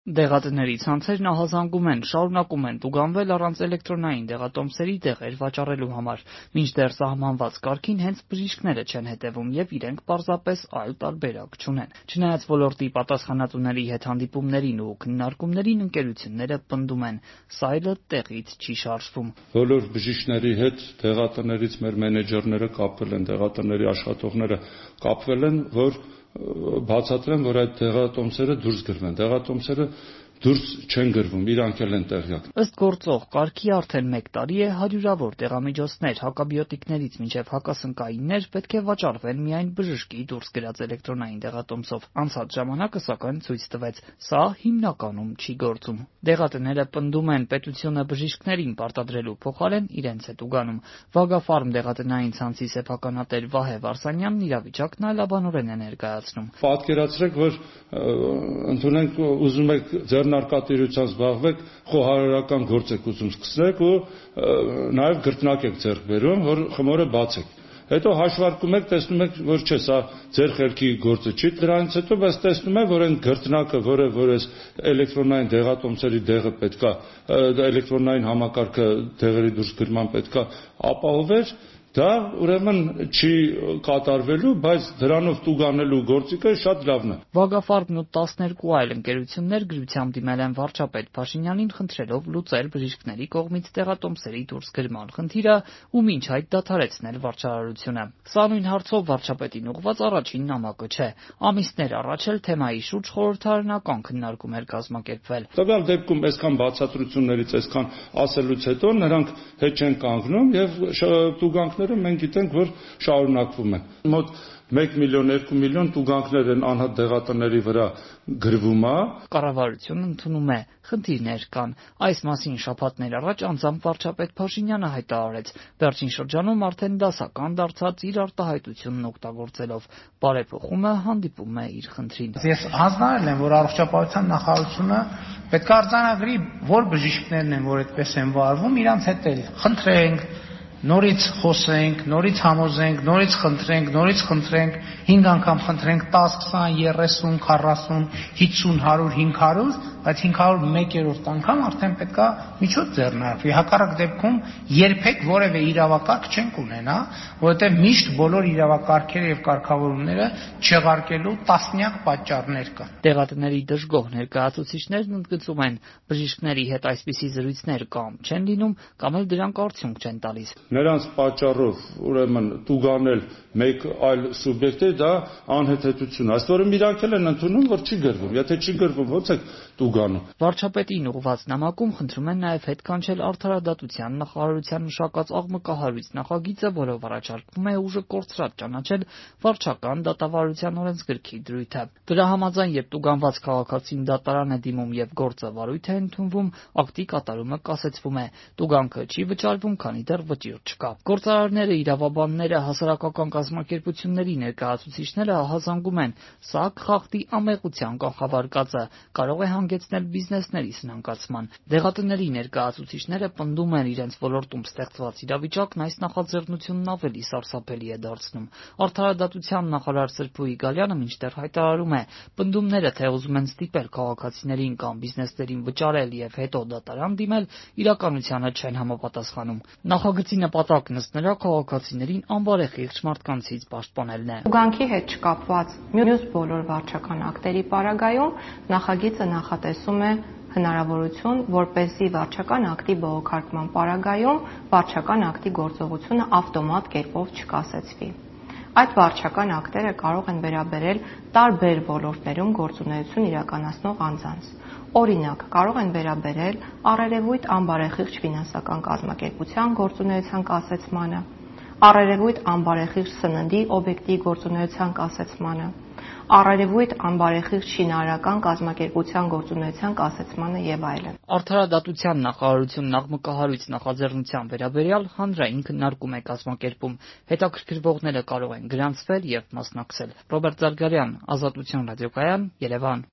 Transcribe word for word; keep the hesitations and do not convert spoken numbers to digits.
Դեղատների ցանցերն ահազանգում են, շարունակում են տուգանվել առանց էլեկտրոնային դեղատոմսերի դեղեր վաճառելու համար, մինչդեռ սահմանված կարգին հենց բժիշկները չեն հետևում եւ իրենք պարզապես այլ տարբերակ չունեն։ Չնայած ոլորտի պատասխանատուների հետ հանդիպումներին ու քննարկումներին ընկերությունները պնդում են, սայլը տեղից չի շարժվում։ Բոլոր բժիշկների հետ դեղատներից մեր մենեջերները կապվել են, դեղատների աշխատողները կապվել են, որ բացատրեմ, որ այդ դեղատոմսերը դուրս գրվեն։ Դեղատոմսերը դուրս չեն գրվում, իրանք էլ են տեղյակ։ Ըստ գործող կարգի արդեն մեկ տարի է հարյուրավոր դեղամիջոցներ, հակաբիոտիկներից մինչև հակասնկայիններ պետք է վաճառվեն միայն բժշկի դուրս գրած էլեկտրոնային դեղատոմսով։ Անցած ժամանակը սակայն ցույց տվեց, սա հիմնականում չի գործում։ Դեղատները պնդում են, պետությունը բժիշկներին պարտադրելու փոխարեն իրենց է տուգանում։ Վագաֆարմ դեղատնային ցանցի սեփականատեր Վահե Վարսանյանն իրավիճակն այլաբանորեն է ներկայացնում։ Պատկերացրեք, որ ընդունենք ուզում եք ձեռնարկատիրությամբ զբաղվեք, խոհարարական գործ եք ուզում սկսեք ու նաև գրտնակ եք ձեռք բերում, որ խմորը բացեք։ Հետո հաշվարկում եք, տեսնում եք, որ չէ, սա ձեր խելքի գործը չի, դրանից հետո բայց տեսնում եք, որ այն գրտնակը, որը որ այս էլեկտրոնային դեղատոմսերի դեղը պետքա, էլեկտրոնային համակարգը դեղերի դուրս գրման պետքա ապահովեր, դա ուրեմն չի կատարվելու, բայց դրանով տուգանելու գործիքը շատ լավն է։ Վագաֆարմն ու տասներկու այլ ընկերություններ գրությամբ դիմել են վարչապետ Փաշինյանին խնդրելով լուծել բժիշկների կողմից դեղատոմսերի դուրս գրման խնդիրը ու մինչ այդ դադարեցնել վարչարարությունը։ Սա նույն հարցով վարչապետին ուղղված առաջին նամակը չէ։ Ամիսներ առաջ էլ թեմայի շուրջ խորհրդարանական քննարկում էր կազմակերպվել։ Տվյալ դեպքում այսքան բացատրություններից, այսքան ասելուց հետո նրանք հետ չեն կանգնում եւ տուգանքները մենք գիտենք, որ շարունակվում են։ Մոտ մեկ միլիոն երկու միլիոն տուգանքներ են անհատ դեղատների վրա գրվում է։ Կառավարությունն ընդունում է, խնդիրներ կան։ Այս մասին շաբաթներ առաջ անձամբ վարչապետ Փաշինյանը հայտարարեց։ Վերջին շրջանում արդեն դասական դարձած իր արտահայտությունն օգտագործելով բարեփոխումը հանդիպում է իր խնդրին։ Ես հանձնարարել եմ, որ առողջապահության նախարարությունը պետք է արձանագրի, որ բժիշկներն են, որ այդպես են վարվում, իրանց հետ էլ խնդրենք, նորից խոսենք, նորից համոզենք, նորից խնդրենք, նորից խնդրենք, հինգ անգամ խնդրենք, տաս, քսան, երեսուն, քառասուն, հինգսուն, հարյուր, հինգ հարյուր, բայց հինգ հարյուր մեկերորդ անգամ արդեն պետքա միջոց ձեռնարկվի։ Հակառակ դեպքում երբեք որևէ իրավակարգ չենք ունենա, որովհետև միշտ բոլոր իրավակարգերը եւ կարգավորումները չեղարկելու տասնյակ պատճառներ կան։ Դեղատների դժգոհ ներկայացուցիչներն ընդգծում են, բժիշկների հետ այսպիսի զրույցներ կամ չեն լինում, կամ էլ դրանք արդյունք չեն տալիս։ Նրանց պատճառով ուրեմն տուգանել մեկ այլ սուբյեկտը դա անհեթեթություն է։ Աստորում իրանք էլ են ընդունում, որ չի գրվում։ Եթե չի գրվում, ո՞նց է տուգանում։ Վարչապետին ուղղված նամակում խնդրում են նաև հետ կանչել արդարադատության նախարարության մշակած աղմկահարույց նախագիծը, որով առաջարկվում է ուժը կորցրած ճանաչել վարչական դատավարության օրենսգրքի դրույթը։ Դրա համաձայն, երբ տուգանված քաղաքացին դատարան է դիմում եւ գործը վարույթ է ընդունվում, ակտի կատարումը կասեցվում է։ Տուգանքը չի վճարվում, քանի դեռ վճիռ չկա։ Գործարարները, իրավաբանները, հասարակական կազմակերպությունների ներկայացուցիչները ահազանգում են, սա կխախտի ամեղության կանխավարկածը, կարող է հանգեցնել բիզնեսների սնանկացման։ Դեղատների ներկայացուցիչները պնդում են, իրենց ոլորտում ստեղծված իրավիճակն այս նախաձեռնությունն ավելի սարսափելի է դարձնում։ Արդարադատության նախարար Սրփուհի Գալյանը մինչդեռ հայտարարում է, պնդումները, թե ուզում են ստիպել քաղաքացիներին կամ բիզնեսներին վճարել եւ հետո դատարան դիմել, իրականությանը չեն համապատասխանում։ Նախագծի նպատակն ըստ նրա քաղաքացիներին անբարեխիղճ մարդկանցից պաշտպանելն է։ Տուգանքի հետ չկապված մյուս բոլոր վարչական ակտերի պարագայում նախագիծը նախատեսում է հնարավորություն, որպեսզի վարչական ակտի բողոքարկման պարագայում վարչական ակտի գործողությունը ավտոմատ կերպով չկասեցվի։ Այդ վարչական ակտերը կարող են վերաբերել տարբեր ոլորտներում գործունեություն իրականացնող անձանց։ Օրինակ, կարող են վերաբերել առերևույթ անբարեխիղճ ֆինանսական կազմակերպության գործունեության կասեցմանը, առերևույթ անբարեխիղճ սննդի օբյեկտի գործունեության կասեցմանը, առերևույթ անբարեխիղճ շինարարական կազմակերպության գործունեության կասեցմանը եւ այլն։ Արդարադատության նախարարությունն աղմկահարույց նախաձեռնության վերաբերյալ հանրային քննարկում է կազմակերպում։ Հետաքրքրվողները կարող են գրանցվել եւ մասնակցել։ Ռոբերտ Զարգարյան, Ազատություն ռադիոկայան, Երևան։